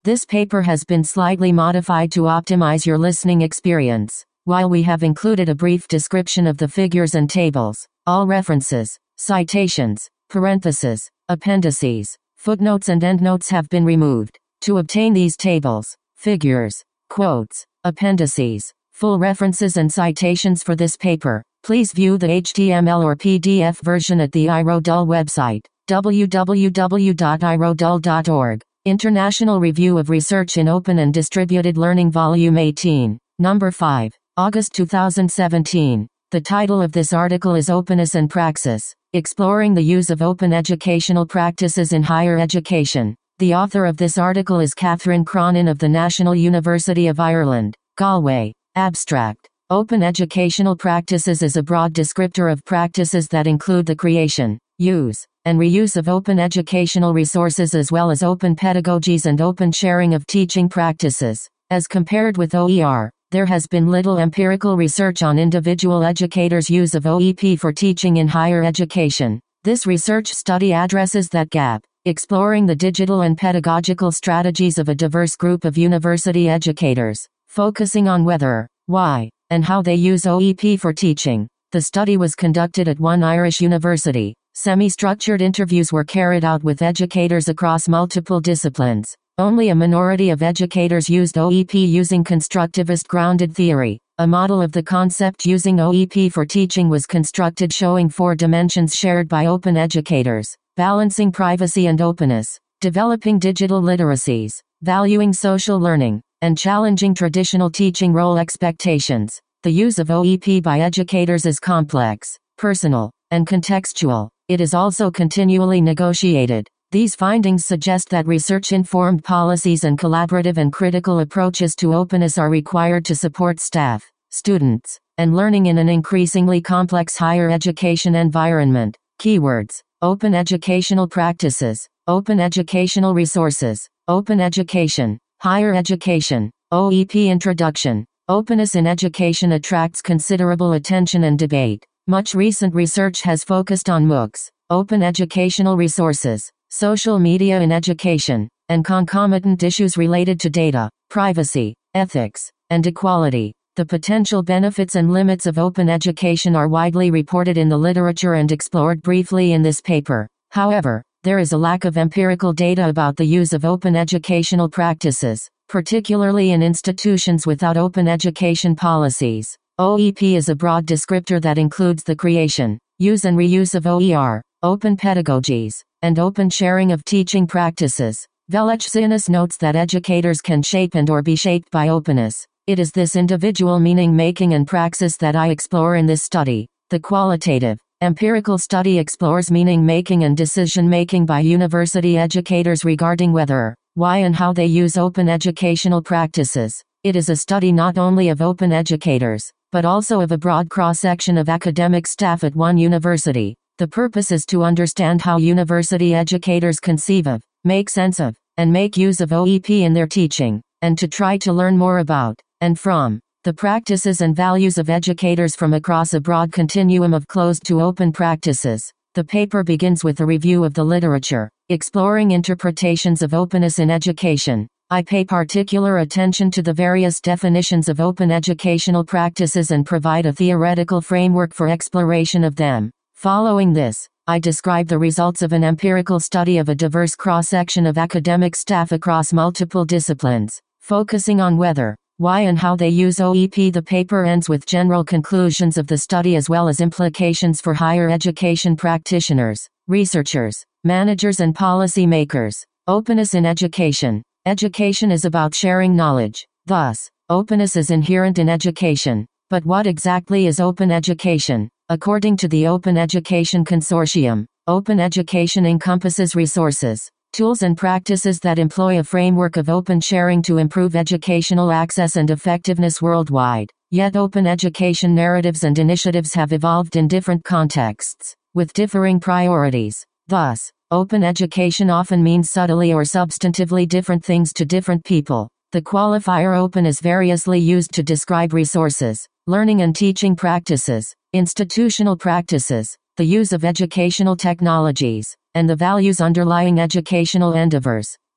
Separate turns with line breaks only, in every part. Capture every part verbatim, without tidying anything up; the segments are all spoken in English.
This paper has been slightly modified to optimize your listening experience. While we have included a brief description of the figures and tables, all references, citations, parentheses, appendices, footnotes and endnotes have been removed. To obtain these tables, figures, quotes, appendices, full references and citations for this paper, please view the H T M L or P D F version at the iRodul website, w w w dot i rodul dot org. International Review of Research in Open and Distributed Learning Volume eighteen, Number five, August two thousand seventeen. The title of this article is Openness and Praxis, Exploring the Use of Open Educational Practices in Higher Education. The author of this article is Catherine Cronin of the National University of Ireland, Galway. Abstract. Open educational practices is a broad descriptor of practices that include the creation, use, and reuse of open educational resources as well as open pedagogies and open sharing of teaching practices. As compared with O E R, there has been little empirical research on individual educators' use of O E P for teaching in higher education. This research study addresses that gap, exploring the digital and pedagogical strategies of a diverse group of university educators, focusing on whether, why, and how they use O E P for teaching. The study was conducted at one Irish university. Semi-structured interviews were carried out with educators across multiple disciplines. Only a minority of educators used O E P using constructivist grounded theory. A model of the concept using O E P for teaching was constructed showing four dimensions shared by open educators: balancing privacy and openness, developing digital literacies, valuing social learning, and challenging traditional teaching role expectations. The use of O E P by educators is complex, personal, and contextual. It is also continually negotiated. These findings suggest that research-informed policies and collaborative and critical approaches to openness are required to support staff, students, and learning in an increasingly complex higher education environment. Keywords: open educational practices, open educational resources, open education, higher education, O E P introduction. Openness in education attracts considerable attention and debate. Much recent research has focused on MOOCs, open educational resources, social media in education, and concomitant issues related to data, privacy, ethics, and equality. The potential benefits and limits of open education are widely reported in the literature and explored briefly in this paper. However, there is a lack of empirical data about the use of open educational practices, particularly in institutions without open education policies. O E P is a broad descriptor that includes the creation, use and reuse of O E R, open pedagogies, and open sharing of teaching practices. Velechianis notes that educators can shape and or be shaped by openness. It is this individual meaning-making and praxis that I explore in this study. The qualitative, empirical study explores meaning-making and decision-making by university educators regarding whether, why and how they use open educational practices. It is a study not only of open educators, but also of a broad cross-section of academic staff at one university. The purpose is to understand how university educators conceive of, make sense of, and make use of O E P in their teaching, and to try to learn more about, and from, the practices and values of educators from across a broad continuum of closed to open practices. The paper begins with a review of the literature, exploring interpretations of openness in education. I pay particular attention to the various definitions of open educational practices and provide a theoretical framework for exploration of them. Following this, I describe the results of an empirical study of a diverse cross-section of academic staff across multiple disciplines, focusing on whether, why and how they use O E P. The paper ends with general conclusions of the study as well as implications for higher education practitioners, researchers, managers and policy makers. Openness in education. Education is about sharing knowledge. Thus, openness is inherent in education. But what exactly is open education? According to the Open Education Consortium, open education encompasses resources, tools and practices that employ a framework of open sharing to improve educational access and effectiveness worldwide. Yet open education narratives and initiatives have evolved in different contexts, with differing priorities. Thus, open education often means subtly or substantively different things to different people. The qualifier open is variously used to describe resources, learning and teaching practices, institutional practices, the use of educational technologies, and the values underlying educational endeavors.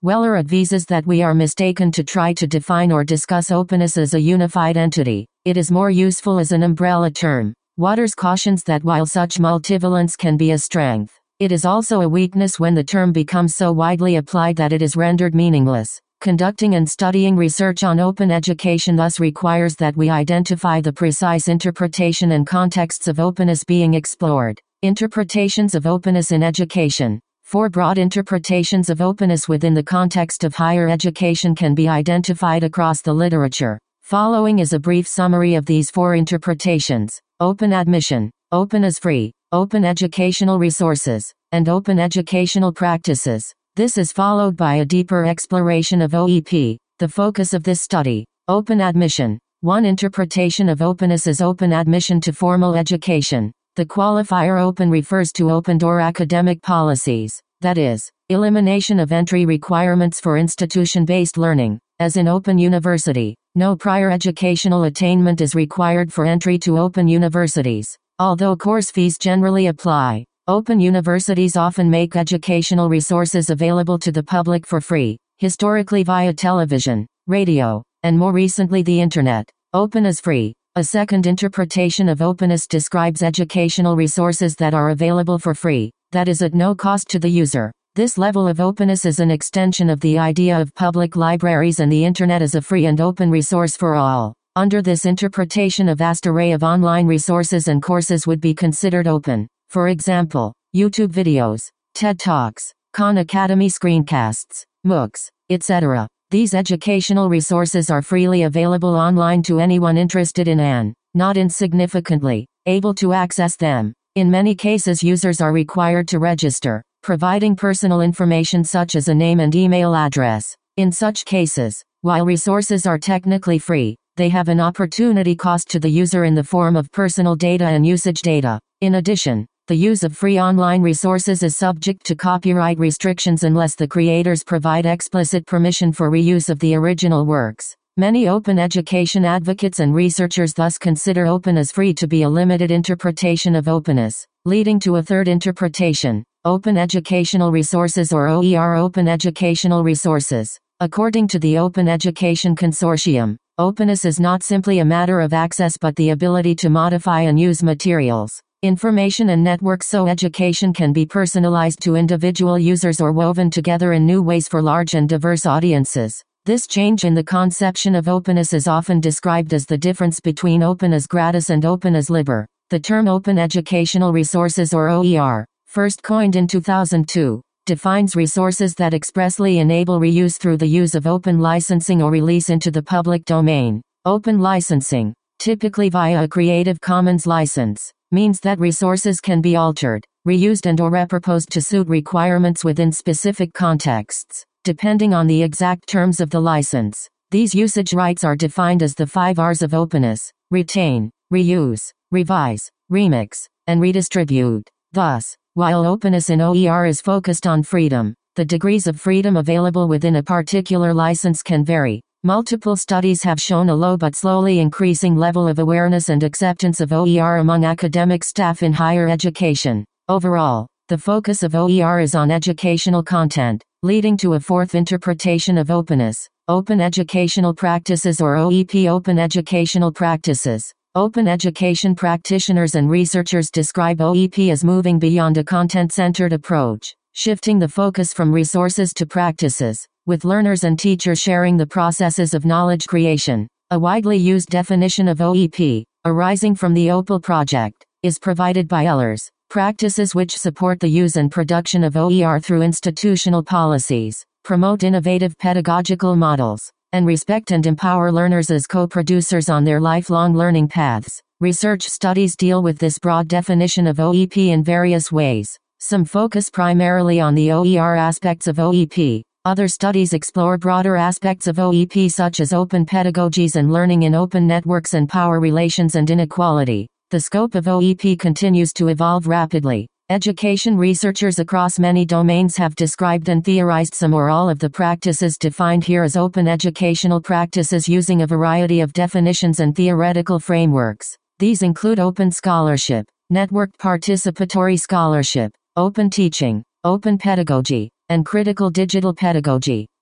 Weller advises that we are mistaken to try to define or discuss openness as a unified entity. It is more useful as an umbrella term. Waters cautions that while such multivalence can be a strength, it is also a weakness when the term becomes so widely applied that it is rendered meaningless. Conducting and studying research on open education thus requires that we identify the precise interpretation and contexts of openness being explored. Interpretations of openness in education. Four broad interpretations of openness within the context of higher education can be identified across the literature. Following is a brief summary of these four interpretations: open admission, open as free, open educational resources, and open educational practices. This is followed by a deeper exploration of O E P, the focus of this study. Open admission. One interpretation of openness is open admission to formal education. The qualifier open refers to open-door academic policies, that is, elimination of entry requirements for institution-based learning. As in Open University, no prior educational attainment is required for entry to open universities, although course fees generally apply. Open universities often make educational resources available to the public for free, historically via television, radio, and more recently the Internet. Open as free. A second interpretation of openness describes educational resources that are available for free, that is at no cost to the user. This level of openness is an extension of the idea of public libraries and the Internet as a free and open resource for all. Under this interpretation, a vast array of online resources and courses would be considered open. For example, YouTube videos, TED Talks, Khan Academy screencasts, MOOCs, et cetera. These educational resources are freely available online to anyone interested in and, not insignificantly, able to access them. In many cases, users are required to register, providing personal information such as a name and email address. In such cases, while resources are technically free, they have an opportunity cost to the user in the form of personal data and usage data. In addition, the use of free online resources is subject to copyright restrictions unless the creators provide explicit permission for reuse of the original works. Many open education advocates and researchers thus consider open as free to be a limited interpretation of openness, leading to a third interpretation: open educational resources, or O E R, open educational resources. According to the Open Education Consortium, openness is not simply a matter of access but the ability to modify and use materials, information and networks so education can be personalized to individual users or woven together in new ways for large and diverse audiences. This change in the conception of openness is often described as the difference between open as gratis and open as liber. The term open educational resources, or O E R, first coined in two thousand two, defines resources that expressly enable reuse through the use of open licensing or release into the public domain. Open licensing, typically via a Creative Commons license, means that resources can be altered, reused and or repurposed to suit requirements within specific contexts, depending on the exact terms of the license. These usage rights are defined as the five R's of openness: retain, reuse, revise, remix, and redistribute. Thus, while openness in O E R is focused on freedom, the degrees of freedom available within a particular license can vary. Multiple studies have shown a low but slowly increasing level of awareness and acceptance of O E R among academic staff in higher education. Overall, the focus of O E R is on educational content, leading to a fourth interpretation of openness: open educational practices, or O E P. Open educational practices. Open education practitioners and researchers describe O E P as moving beyond a content-centered approach, shifting the focus from resources to practices, with learners and teachers sharing the processes of knowledge creation. A widely used definition of O E P, arising from the OPAL project, is provided by Ehlers: practices which support the use and production of O E R through institutional policies, promote innovative pedagogical models, and respect and empower learners as co-producers on their lifelong learning paths. Research studies deal with this broad definition of O E P in various ways. Some focus primarily on the O E R aspects of O E P. Other studies explore broader aspects of O E P such as open pedagogies and learning in open networks and power relations and inequality. The scope of O E P continues to evolve rapidly. Education researchers across many domains have described and theorized some or all of the practices defined here as open educational practices using a variety of definitions and theoretical frameworks. These include open scholarship, networked participatory scholarship, open teaching, open pedagogy, and critical digital pedagogy.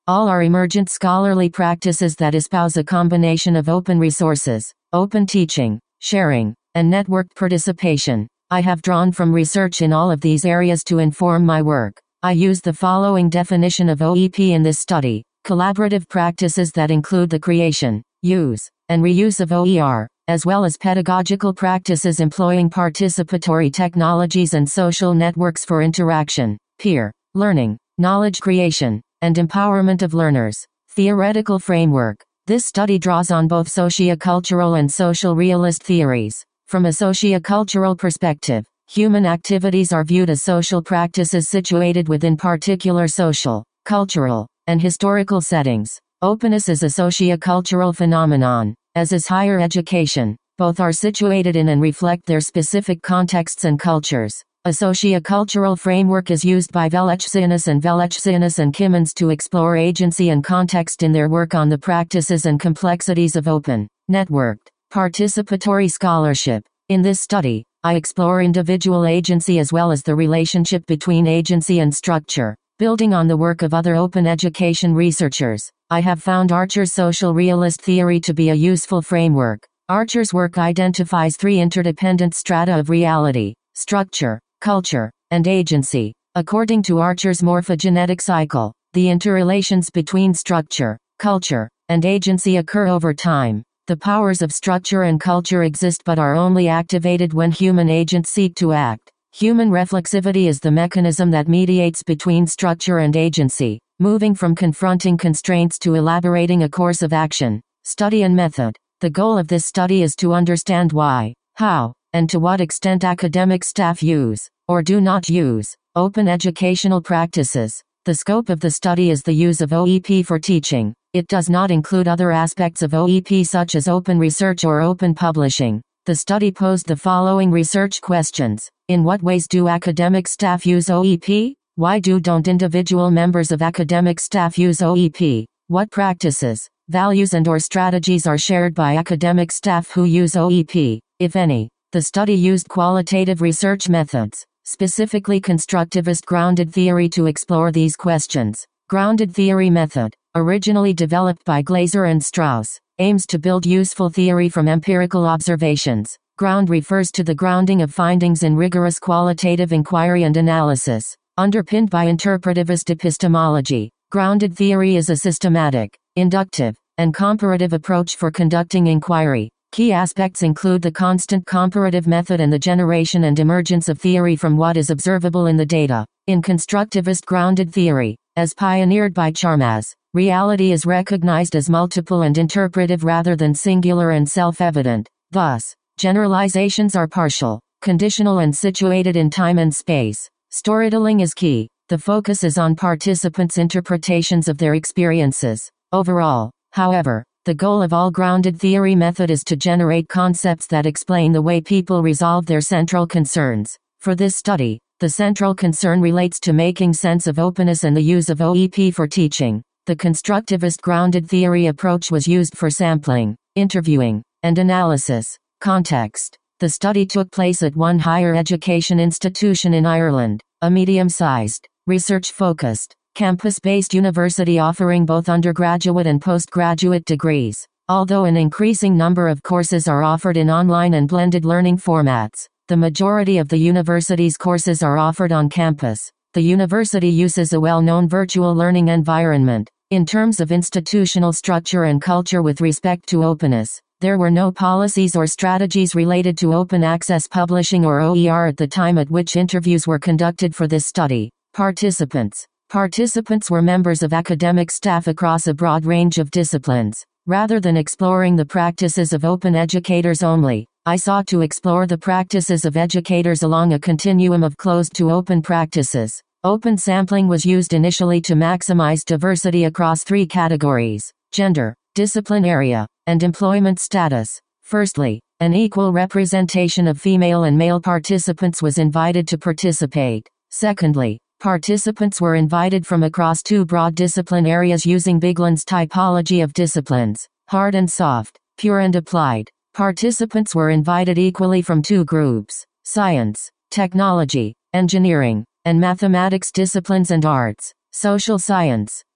All are emergent scholarly practices that espouse a combination of open resources, open teaching, sharing, and networked participation. I have drawn from research in all of these areas to inform my work. I use the following definition of O E P in this study: collaborative practices that include the creation, use, and reuse of O E R, as well as pedagogical practices employing participatory technologies and social networks for interaction, peer learning, knowledge creation, and empowerment of learners. Theoretical framework. This study draws on both sociocultural and social realist theories. From a sociocultural perspective, human activities are viewed as social practices situated within particular social, cultural, and historical settings. Openness is a sociocultural phenomenon, as is higher education. Both are situated in and reflect their specific contexts and cultures. A sociocultural framework is used by Velechianis and Velechianis and Kimmons to explore agency and context in their work on the practices and complexities of open, networked, participatory scholarship. In this study, I explore individual agency as well as the relationship between agency and structure. Building on the work of other open education researchers, I have found Archer's social realist theory to be a useful framework. Archer's work identifies three interdependent strata of reality: structure, culture, and agency. According to Archer's morphogenetic cycle, the interrelations between structure, culture, and agency occur over time. The powers of structure and culture exist but are only activated when human agents seek to act. Human reflexivity is the mechanism that mediates between structure and agency, moving from confronting constraints to elaborating a course of action. Study and method. The goal of this study is to understand why, how, and to what extent academic staff use, or do not use, open educational practices. The scope of the study is the use of O E P for teaching. It does not include other aspects of O E P such as open research or open publishing. The study posed the following research questions. In what ways do academic staff use O E P? Why do don't individual members of academic staff use O E P? What practices, values and or strategies are shared by academic staff who use O E P, if any? The study used qualitative research methods, specifically constructivist grounded theory, to explore these questions. Grounded theory method, originally developed by Glaser and Strauss, aims to build useful theory from empirical observations. Ground refers to the grounding of findings in rigorous qualitative inquiry and analysis, underpinned by interpretivist epistemology. Grounded theory is a systematic, inductive, and comparative approach for conducting inquiry. Key aspects include the constant comparative method and the generation and emergence of theory from what is observable in the data. In constructivist grounded theory, as pioneered by Charmas, reality is recognized as multiple and interpretive rather than singular and self-evident. Thus, generalizations are partial, conditional and situated in time and space. Storytelling is key. The focus is on participants' interpretations of their experiences. Overall, however, the goal of all grounded theory method is to generate concepts that explain the way people resolve their central concerns. For this study, the central concern relates to making sense of openness and the use of O E P for teaching. The constructivist grounded theory approach was used for sampling, interviewing, and analysis. Context. The study took place at one higher education institution in Ireland, a medium-sized, research-focused, campus-based university offering both undergraduate and postgraduate degrees. Although an increasing number of courses are offered in online and blended learning formats, the majority of the university's courses are offered on campus. The university uses a well-known virtual learning environment. In terms of institutional structure and culture with respect to openness, there were no policies or strategies related to open access publishing or O E R at the time at which interviews were conducted for this study. Participants. Participants were members of academic staff across a broad range of disciplines. Rather than exploring the practices of open educators only, I sought to explore the practices of educators along a continuum of closed to open practices. Open sampling was used initially to maximize diversity across three categories: gender, discipline area, and employment status. Firstly, an equal representation of female and male participants was invited to participate. Secondly, participants were invited from across two broad discipline areas using Bigland's typology of disciplines, hard and soft, pure and applied. Participants were invited equally from two groups: science, technology, engineering, and mathematics disciplines and arts. Social science.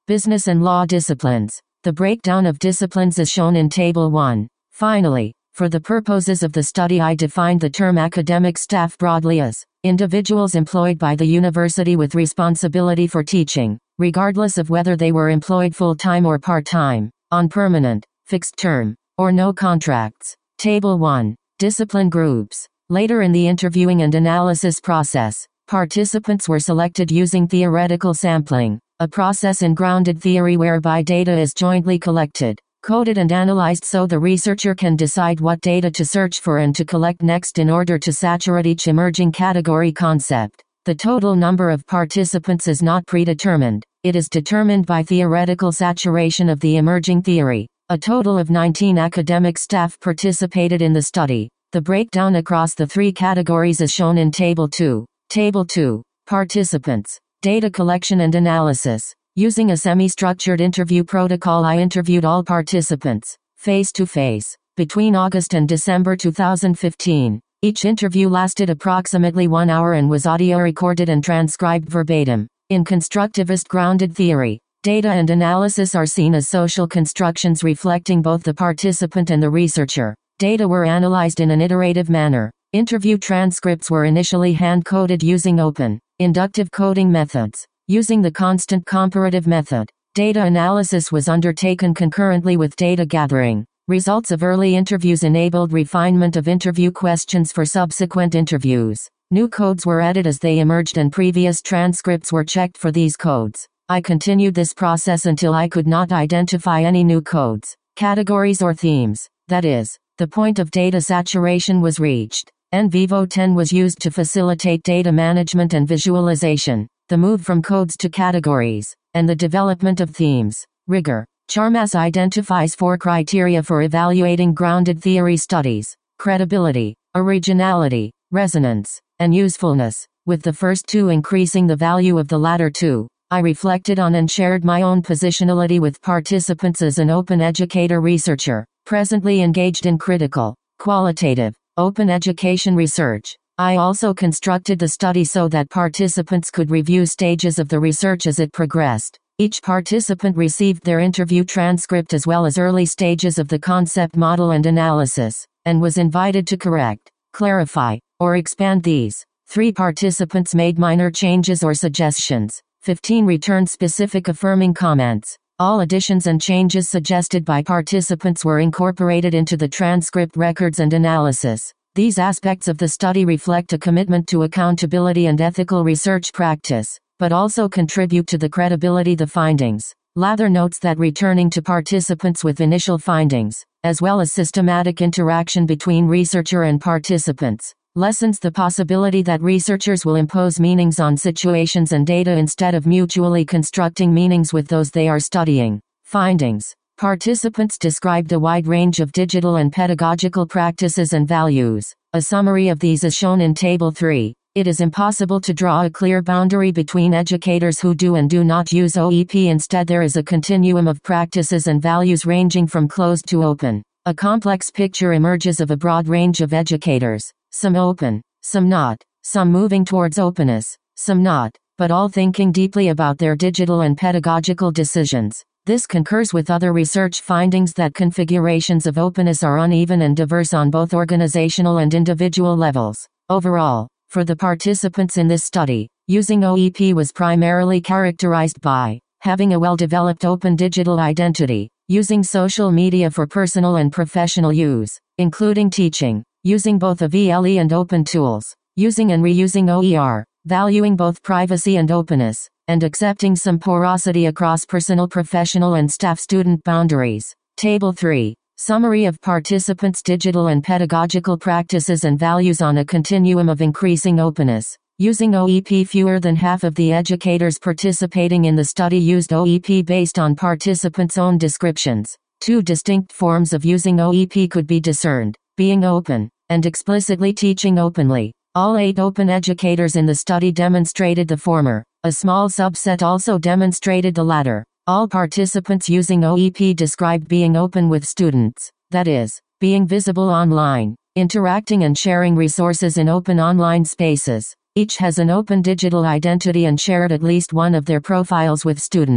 Business and law disciplines. The breakdown of disciplines is shown in Table one. Finally, for the purposes of the study, I defined the term academic staff broadly as individuals employed by the university with responsibility for teaching, regardless of whether they were employed full-time or part-time, on permanent, fixed term, or no contracts. Table one. Discipline groups. Later in the interviewing and analysis process, participants were selected using theoretical sampling, a process in grounded theory whereby data is jointly collected, coded and analyzed so the researcher can decide what data to search for and to collect next in order to saturate each emerging category concept. The total number of participants is not predetermined, it is determined by theoretical saturation of the emerging theory. A total of nineteen academic staff participated in the study. The breakdown across the three categories is shown in Table two. Table two. Participants. Data collection and analysis. Using a semi-structured interview protocol, I interviewed all participants, face-to-face, between August and December two thousand fifteen. Each interview lasted approximately one hour and was audio recorded and transcribed verbatim. In constructivist grounded theory, data and analysis are seen as social constructions reflecting both the participant and the researcher. Data were analyzed in an iterative manner. Interview transcripts were initially hand-coded using open, inductive coding methods. Using the constant comparative method, data analysis was undertaken concurrently with data gathering. Results of early interviews enabled refinement of interview questions for subsequent interviews. New codes were added as they emerged and previous transcripts were checked for these codes. I continued this process until I could not identify any new codes, categories or themes. That is, the point of data saturation was reached. N Vivo ten was used to facilitate data management and visualization, the move from codes to categories, and the development of themes. Rigor. Charmas identifies four criteria for evaluating grounded theory studies: credibility, originality, resonance, and usefulness, with the first two increasing the value of the latter two. I reflected on and shared my own positionality with participants as an open educator researcher, presently engaged in critical, qualitative, open education research. I also constructed the study so that participants could review stages of the research as it progressed. Each participant received their interview transcript as well as early stages of the concept model and analysis, and was invited to correct, clarify, or expand these. Three participants made minor changes or suggestions. fifteen returned specific affirming comments. All additions and changes suggested by participants were incorporated into the transcript records and analysis. These aspects of the study reflect a commitment to accountability and ethical research practice, but also contribute to the credibility of the findings. Lather notes that returning to participants with initial findings, as well as systematic interaction between researcher and participants, lessens the possibility that researchers will impose meanings on situations and data instead of mutually constructing meanings with those they are studying. Findings. Participants described a wide range of digital and pedagogical practices and values. A summary of these is shown in Table three. It is impossible to draw a clear boundary between educators who do and do not use O E P. Instead, there is a continuum of practices and values ranging from closed to open. A complex picture emerges of a broad range of educators, some open, some not, some moving towards openness, some not, but all thinking deeply about their digital and pedagogical decisions. This concurs with other research findings that configurations of openness are uneven and diverse on both organizational and individual levels. Overall, for the participants in this study, using O E P was primarily characterized by having a well-developed open digital identity, using social media for personal and professional use, including teaching, using both A V L E and open tools, using and reusing O E R, valuing both privacy and openness, and accepting some porosity across personal, professional, and staff-student boundaries. Table three. Summary of participants' digital and pedagogical practices and values on a continuum of increasing openness. Using O E P, fewer than half of the educators participating in the study used O E P based on participants' own descriptions. Two distinct forms of using O E P could be discerned: being open, and explicitly teaching openly. All eight open educators in the study demonstrated the former. A small subset also demonstrated the latter. All participants using O E P described being open with students, that is, being visible online, interacting and sharing resources in open online spaces. Each has an open digital identity and shared at least one of their profiles with students.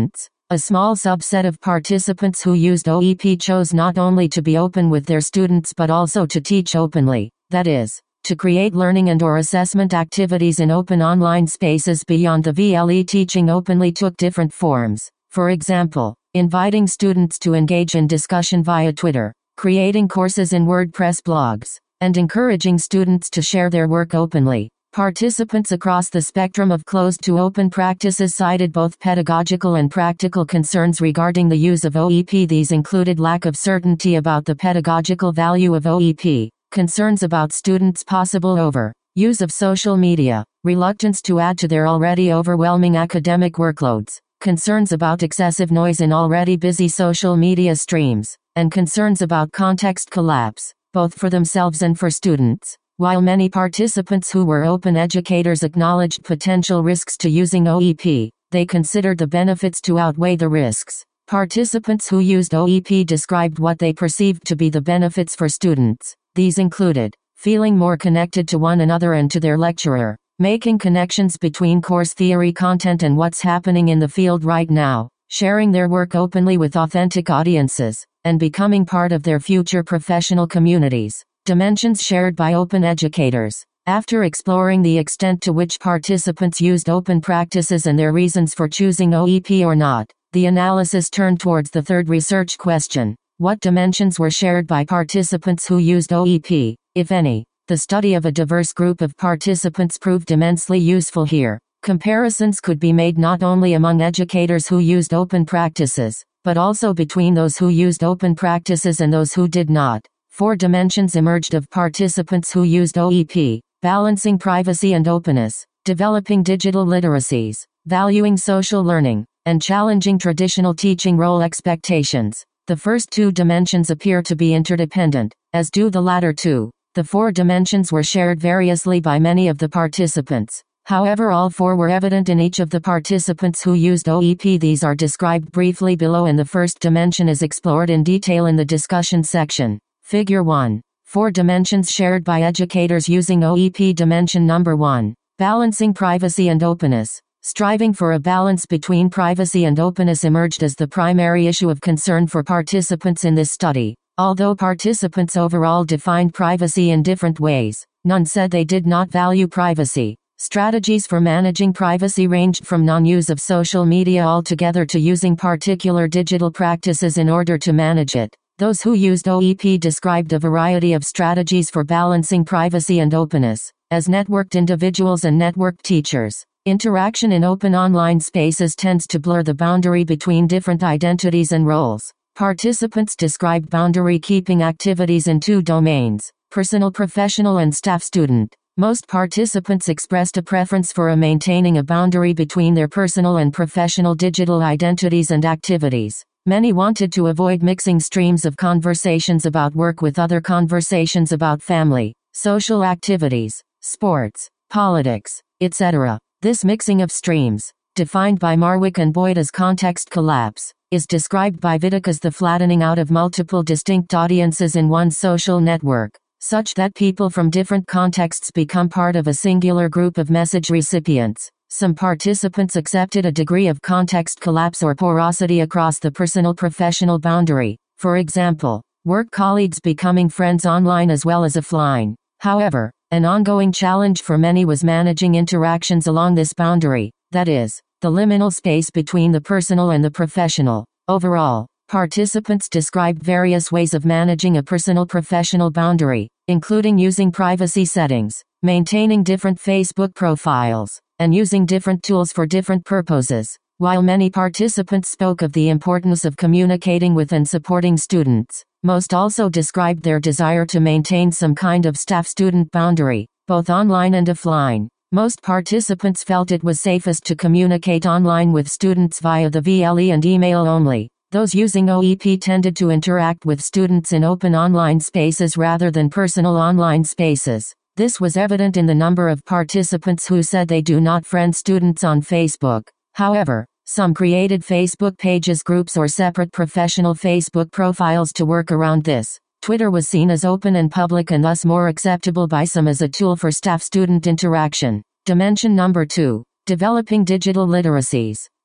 A small subset of participants who used O E P chose not only to be open with their students but also to teach openly, that is, to create learning and or assessment activities in open online spaces beyond the V L E. Teaching openly took different forms. For example, inviting students to engage in discussion via Twitter, creating courses in WordPress blogs, and encouraging students to share their work openly. Participants across the spectrum of closed to open practices cited both pedagogical and practical concerns regarding the use of O E P. These included lack of certainty about the pedagogical value of O E P, concerns about students' possible over use of social media, reluctance to add to their already overwhelming academic workloads, concerns about excessive noise in already busy social media streams, and concerns about context collapse, both for themselves and for students. While many participants who were open educators acknowledged potential risks to using O E P, they considered the benefits to outweigh the risks. Participants who used O E P described what they perceived to be the benefits for students. These included feeling more connected to one another and to their lecturer, making connections between course theory content and what's happening in the field right now, sharing their work openly with authentic audiences, and becoming part of their future professional communities. Dimensions shared by open educators. After exploring the extent to which participants used open practices and their reasons for choosing O E P or not, the analysis turned towards the third research question: what dimensions were shared by participants who used O E P, if any? The study of a diverse group of participants proved immensely useful here. Comparisons could be made not only among educators who used open practices, but also between those who used open practices and those who did not. Four dimensions emerged of participants who used O E P: balancing privacy and openness, developing digital literacies, valuing social learning, and challenging traditional teaching role expectations. The first two dimensions appear to be interdependent, as do the latter two. The four dimensions were shared variously by many of the participants. However, all four were evident in each of the participants who used O E P. These are described briefly below, and the first dimension is explored in detail in the discussion section. Figure one. Four dimensions shared by educators using O E P. Dimension number one. Balancing privacy and openness. Striving for a balance between privacy and openness emerged as the primary issue of concern for participants in this study. Although participants overall defined privacy in different ways, none said they did not value privacy. Strategies for managing privacy ranged from non-use of social media altogether to using particular digital practices in order to manage it. Those who used O E P described a variety of strategies for balancing privacy and openness. As networked individuals and networked teachers, interaction in open online spaces tends to blur the boundary between different identities and roles. Participants described boundary-keeping activities in two domains: personal professional and staff student. Most participants expressed a preference for a maintaining a boundary between their personal and professional digital identities and activities. Many wanted to avoid mixing streams of conversations about work with other conversations about family, social activities, sports, politics, et cetera. This mixing of streams, defined by Marwick and Boyd as context collapse, is described by Vitek as the flattening out of multiple distinct audiences in one social network, such that people from different contexts become part of a singular group of message recipients. Some participants accepted a degree of context collapse or porosity across the personal-professional boundary, for example, work colleagues becoming friends online as well as offline. However, an ongoing challenge for many was managing interactions along this boundary, that is, the liminal space between the personal and the professional. Overall, participants described various ways of managing a personal-professional boundary, including using privacy settings, maintaining different Facebook profiles, and using different tools for different purposes. While many participants spoke of the importance of communicating with and supporting students, most also described their desire to maintain some kind of staff-student boundary, both online and offline. Most participants felt it was safest to communicate online with students via the V L E and email only. Those using O E P tended to interact with students in open online spaces rather than personal online spaces. This was evident in the number of participants who said they do not friend students on Facebook. However, some created Facebook pages, groups, or separate professional Facebook profiles to work around this. Twitter was seen as open and public and thus more acceptable by some as a tool for staff-student interaction. Dimension number two. Developing digital literacies.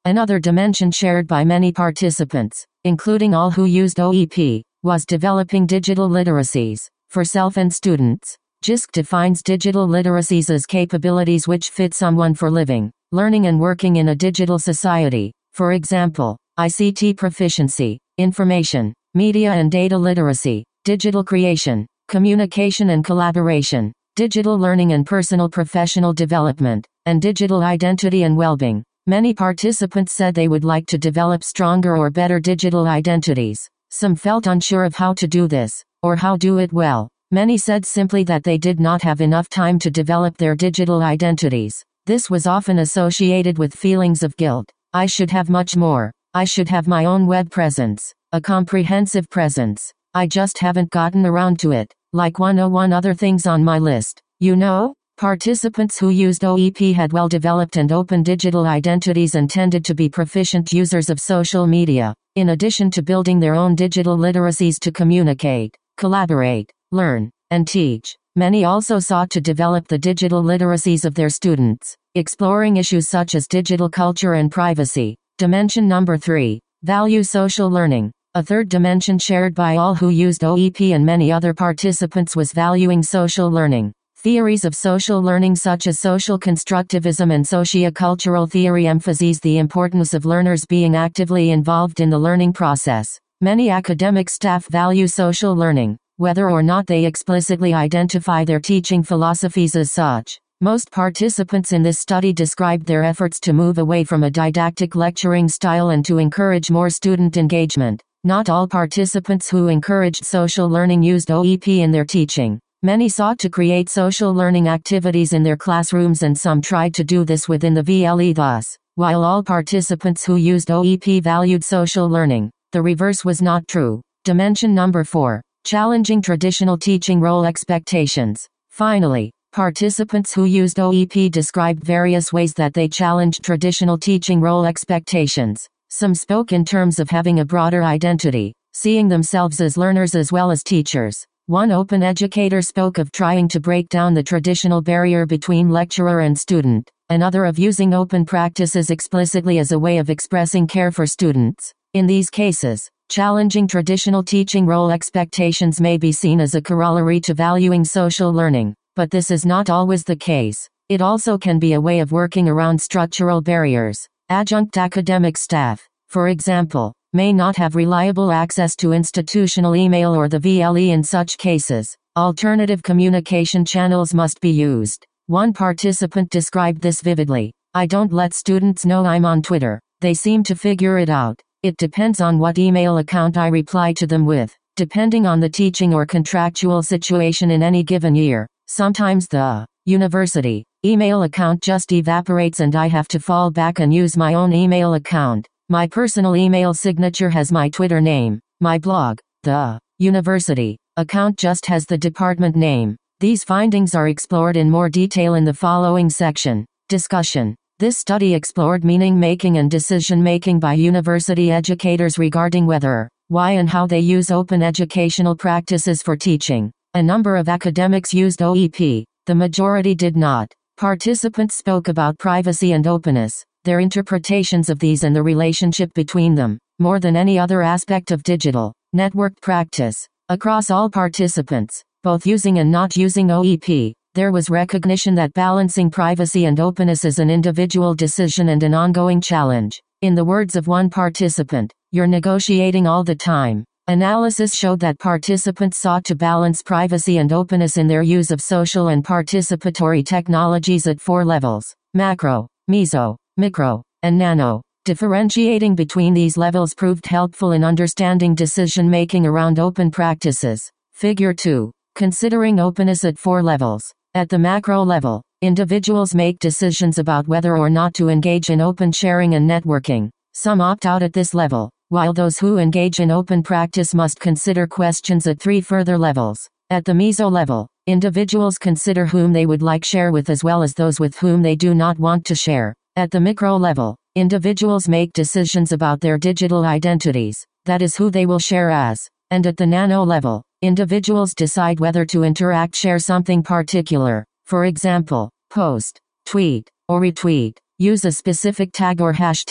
Another dimension shared by many participants, including all who used O E P, was developing digital literacies for self and students. J I S C defines digital literacies as capabilities which fit someone for living, learning and working in a digital society. For example, I C T proficiency, information, media and data literacy, digital creation, communication and collaboration, digital learning and personal professional development, and digital identity and well-being. Many participants said they would like to develop stronger or better digital identities. Some felt unsure of how to do this, or how do it well. Many said simply that they did not have enough time to develop their digital identities. This was often associated with feelings of guilt. I should have much more. I should have my own web presence, a comprehensive presence. I just haven't gotten around to it, like one oh one other things on my list. You know? Participants who used O E P had well-developed and open digital identities and tended to be proficient users of social media, in addition to building their own digital literacies to communicate, collaborate, learn, and teach. Many also sought to develop the digital literacies of their students, exploring issues such as digital culture and privacy. Dimension number three. Value social learning. A third dimension shared by all who used O E P and many other participants was valuing social learning. Theories of social learning such as social constructivism and sociocultural theory emphasize the importance of learners being actively involved in the learning process. Many academic staff value social learning, whether or not they explicitly identify their teaching philosophies as such. Most participants in this study described their efforts to move away from a didactic lecturing style and to encourage more student engagement. Not all participants who encouraged social learning used O E P in their teaching. Many sought to create social learning activities in their classrooms and some tried to do this within the V L E. Thus, while all participants who used O E P valued social learning, the reverse was not true. Dimension number four. Challenging traditional teaching role expectations. Finally, participants who used O E P described various ways that they challenged traditional teaching role expectations. Some spoke in terms of having a broader identity, seeing themselves as learners as well as teachers. One open educator spoke of trying to break down the traditional barrier between lecturer and student, another of using open practices explicitly as a way of expressing care for students. In these cases, challenging traditional teaching role expectations may be seen as a corollary to valuing social learning, but this is not always the case. It also can be a way of working around structural barriers. Adjunct academic staff, for example, may not have reliable access to institutional email or the V L E. In such cases, alternative communication channels must be used. One participant described this vividly. I don't let students know I'm on Twitter. They seem to figure it out. It depends on what email account I reply to them with, depending on the teaching or contractual situation in any given year. Sometimes the university email account just evaporates and I have to fall back and use my own email account. My personal email signature has my Twitter name. My blog, the university account, just has the department name. These findings are explored in more detail in the following section. Discussion. This study explored meaning-making and decision-making by university educators regarding whether, why and how they use open educational practices for teaching. A number of academics used O E P. The majority did not. Participants spoke about privacy and openness, their interpretations of these and the relationship between them, more than any other aspect of digital, networked practice. Across all participants, both using and not using O E P, there was recognition that balancing privacy and openness is an individual decision and an ongoing challenge. In the words of one participant, you're negotiating all the time. Analysis showed that participants sought to balance privacy and openness in their use of social and participatory technologies at four levels: macro, meso, micro, and nano. Differentiating between these levels proved helpful in understanding decision-making around open practices. Figure two. Considering openness at four levels. At the macro level, individuals make decisions about whether or not to engage in open sharing and networking. Some opt out at this level, while those who engage in open practice must consider questions at three further levels. At the meso level, individuals consider whom they would like share with as well as those with whom they do not want to share. At the micro level, individuals make decisions about their digital identities, that is who they will share as. And at the nano level, individuals decide whether to interact, share something particular, for example, post, tweet, or retweet, use a specific tag or hashtag,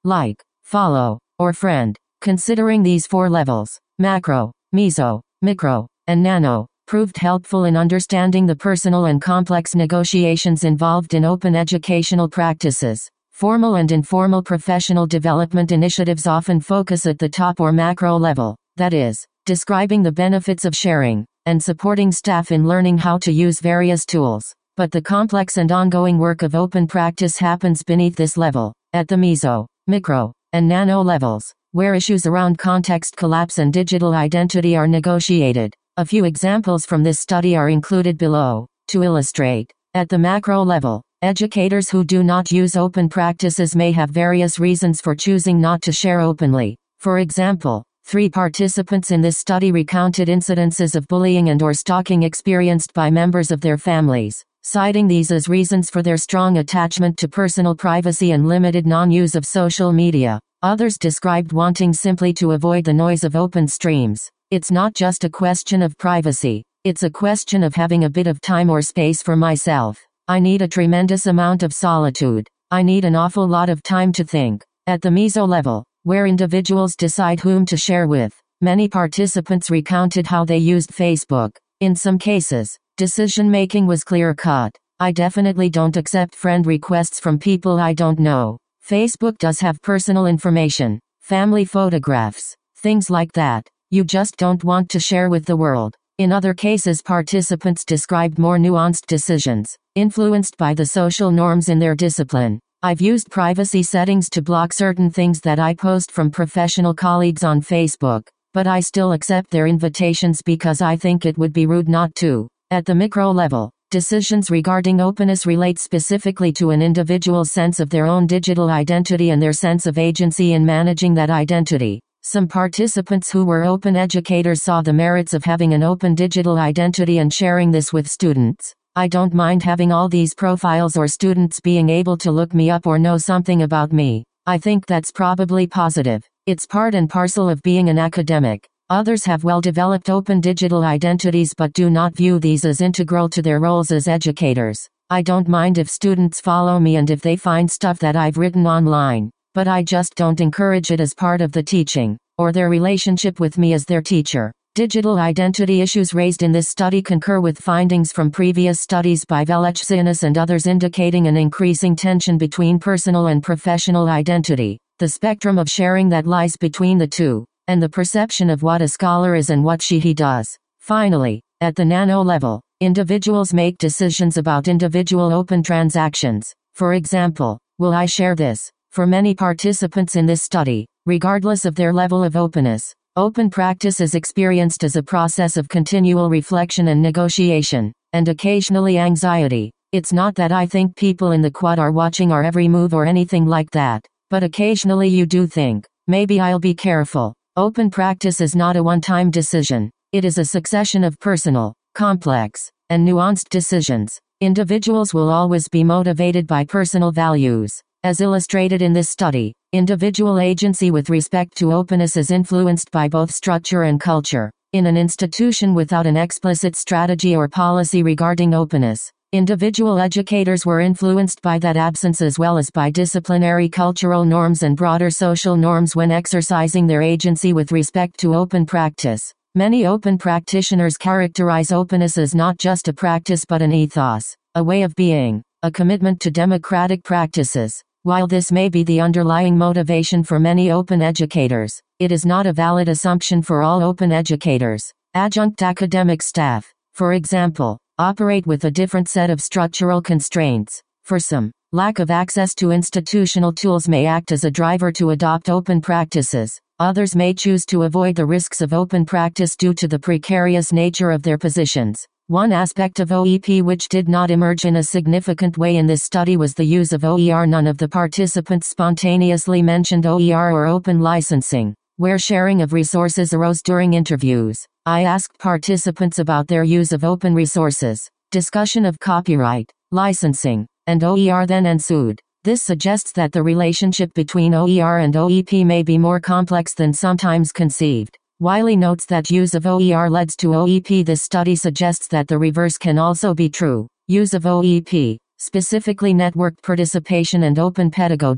like, follow, or friend. Considering these four levels, macro, meso, micro, and nano, proved helpful in understanding the personal and complex negotiations involved in open educational practices. Formal and informal professional development initiatives often focus at the top or macro level, that is, describing the benefits of sharing, and supporting staff in learning how to use various tools. But the complex and ongoing work of open practice happens beneath this level, at the meso, micro, and nano levels, where issues around context collapse and digital identity are negotiated. A few examples from this study are included below. To illustrate, at the macro level, educators who do not use open practices may have various reasons for choosing not to share openly. For example, three participants in this study recounted incidences of bullying and or stalking experienced by members of their families, citing these as reasons for their strong attachment to personal privacy and limited non-use of social media. Others described wanting simply to avoid the noise of open streams. It's not just a question of privacy, it's a question of having a bit of time or space for myself. I need a tremendous amount of solitude. I need an awful lot of time to think. At the meso level, where individuals decide whom to share with, many participants recounted how they used Facebook. In some cases, decision-making was clear-cut. I definitely don't accept friend requests from people I don't know. Facebook does have personal information, family photographs, things like that. You just don't want to share with the world. In other cases, participants described more nuanced decisions, influenced by the social norms in their discipline. I've used privacy settings to block certain things that I post from professional colleagues on Facebook, but I still accept their invitations because I think it would be rude not to. At the micro level, decisions regarding openness relate specifically to an individual's sense of their own digital identity and their sense of agency in managing that identity. Some participants who were open educators saw the merits of having an open digital identity and sharing this with students. I don't mind having all these profiles or students being able to look me up or know something about me. I think that's probably positive. It's part and parcel of being an academic. Others have well-developed open digital identities but do not view these as integral to their roles as educators. I don't mind if students follow me and if they find stuff that I've written online, but I just don't encourage it as part of the teaching, or their relationship with me as their teacher. Digital identity issues raised in this study concur with findings from previous studies by Velechcianis and others indicating an increasing tension between personal and professional identity, the spectrum of sharing that lies between the two, and the perception of what a scholar is and what she he does. Finally, at the nano level, individuals make decisions about individual open transactions. For example, will I share this? For many participants in this study, regardless of their level of openness, open practice is experienced as a process of continual reflection and negotiation, and occasionally anxiety. It's not that I think people in the quad are watching our every move or anything like that, but occasionally you do think, maybe I'll be careful. Open practice is not a one-time decision. It is a succession of personal, complex, and nuanced decisions. Individuals will always be motivated by personal values. As illustrated in this study, individual agency with respect to openness is influenced by both structure and culture. In an institution without an explicit strategy or policy regarding openness, individual educators were influenced by that absence as well as by disciplinary cultural norms and broader social norms when exercising their agency with respect to open practice. Many open practitioners characterize openness as not just a practice but an ethos, a way of being, a commitment to democratic practices. While this may be the underlying motivation for many open educators, it is not a valid assumption for all open educators. Adjunct academic staff, for example, operate with a different set of structural constraints. For some, lack of access to institutional tools may act as a driver to adopt open practices. Others may choose to avoid the risks of open practice due to the precarious nature of their positions. One aspect of O E P which did not emerge in a significant way in this study was the use of O E R. None of the participants spontaneously mentioned O E R or open licensing, where sharing of resources arose during interviews. I asked participants about their use of open resources. Discussion of copyright, licensing, and O E R then ensued. This suggests that the relationship between O E R and O E P may be more complex than sometimes conceived. Wiley notes that use of O E R leads to O E P. This study suggests that the reverse can also be true. Use of O E P, specifically networked participation and open pedagogy,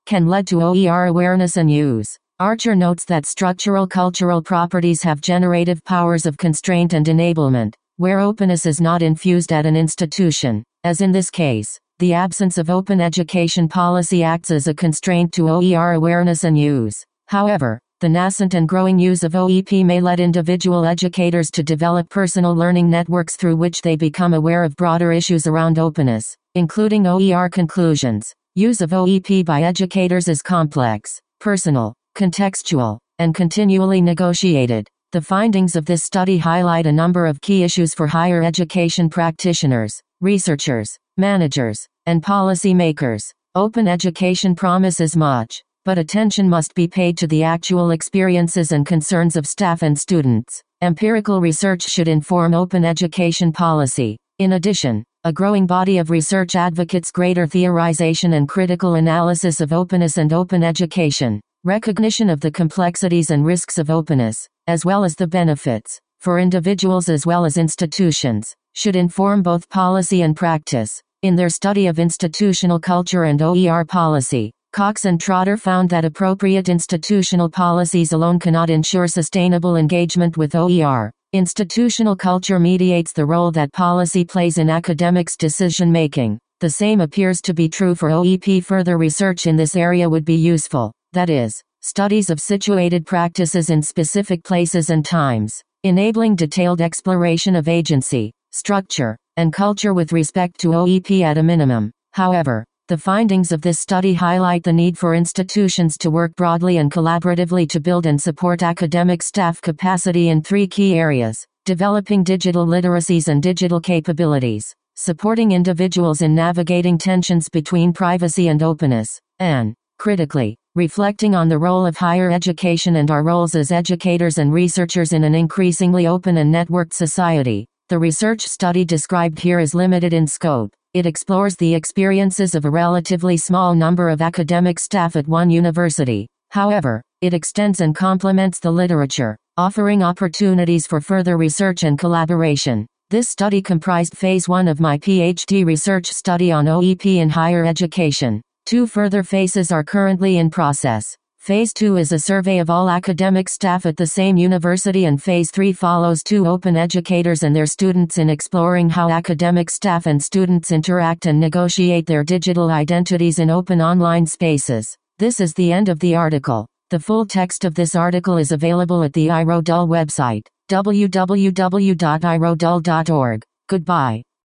can lead to O E R awareness and use. Archer notes that structural cultural properties have generative powers of constraint and enablement, where openness is not infused at an institution. As in this case, the absence of open education policy acts as a constraint to O E R awareness and use. However, the nascent and growing use of O E P may lead individual educators to develop personal learning networks through which they become aware of broader issues around openness, including O E R conclusions. Use of O E P by educators is complex, personal, contextual, and continually negotiated. The findings of this study highlight a number of key issues for higher education practitioners, researchers, managers, and policy makers. Open education promises much, but attention must be paid to the actual experiences and concerns of staff and students. Empirical research should inform open education policy. In addition, a growing body of research advocates greater theorization and critical analysis of openness and open education. Recognition of the complexities and risks of openness, as well as the benefits, for individuals as well as institutions, should inform both policy and practice. In their study of institutional culture and O E R policy, Cox and Trotter found that appropriate institutional policies alone cannot ensure sustainable engagement with O E R. Institutional culture mediates the role that policy plays in academics' decision-making. The same appears to be true for O E P. Further research in this area would be useful, that is, studies of situated practices in specific places and times, enabling detailed exploration of agency, structure, and culture with respect to O E P at a minimum. However, the findings of this study highlight the need for institutions to work broadly and collaboratively to build and support academic staff capacity in three key areas: developing digital literacies and digital capabilities, supporting individuals in navigating tensions between privacy and openness, and, critically, reflecting on the role of higher education and our roles as educators and researchers in an increasingly open and networked society. The research study described here is limited in scope. It explores the experiences of a relatively small number of academic staff at one university. However, it extends and complements the literature, offering opportunities for further research and collaboration. This study comprised phase one of my PhD research study on O E P in higher education. Two further phases are currently in process. Phase two is a survey of all academic staff at the same university, and Phase three follows two open educators and their students in exploring how academic staff and students interact and negotiate their digital identities in open online spaces. This is the end of the article. The full text of this article is available at the I R O D U L website, w w w dot i r o d u l dot org. Goodbye.